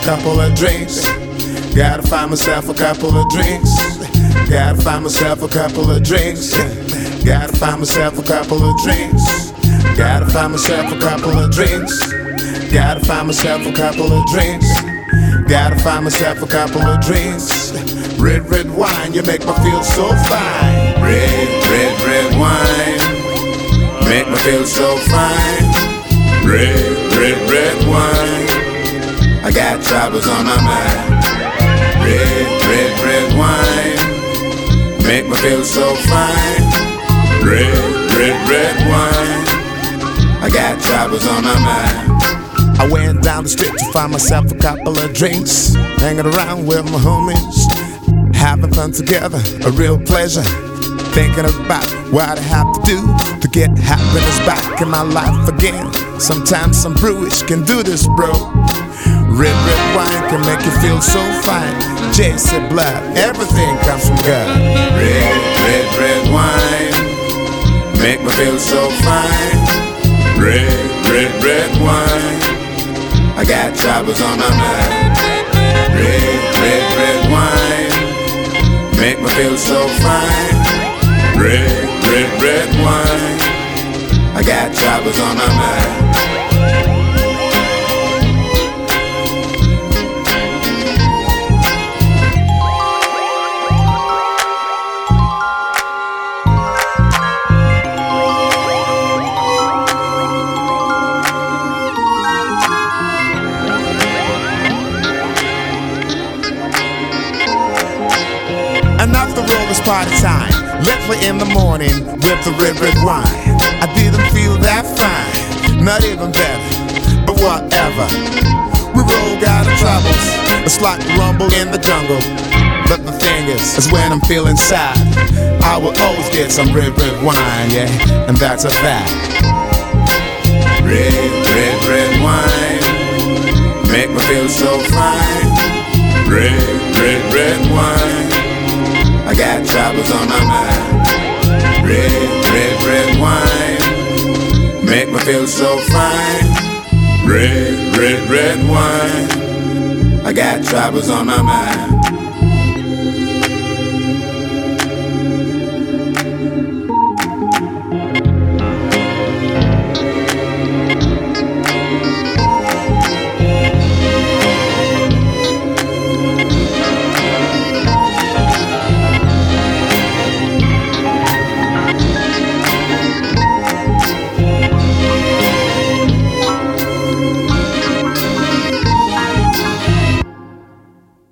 couple of drinks. Gotta find myself a couple of drinks. Gotta find myself a couple of drinks. Gotta find myself a couple of drinks. Gotta find myself a couple of drinks. Gotta find myself a couple of drinks. Gotta find myself a couple of drinks. Red, red wine, you make me feel so fine. Red wine, make me feel so fine. Red wine, I got troubles on my mind. Red wine, make me feel so fine. Red wine, I got troubles on my mind. I went down the street to find myself a couple of drinks, hanging around with my homies, having fun together, a real pleasure. Thinking about what I have to do to get happiness back in my life again. Sometimes some brewish can do this, bro. Red wine can make you feel so fine. JC blood, everything comes from God. Red wine, make me feel so fine. Red wine, I got troubles on my mind. Red wine, make me feel so fine. Red wine, I got troubles on my mind. And after all, it's party time. Lately in the morning with the red wine. I didn't feel that fine, not even better, but whatever. We all got our troubles, it's like a rumble in the jungle. But the thing is when I'm feeling sad, I will always get some red wine, yeah, and that's a fact. Red wine, make me feel so fine. Red wine, I got troubles on my mind. Red wine, make me feel so fine. Red wine, I got troubles on my mind.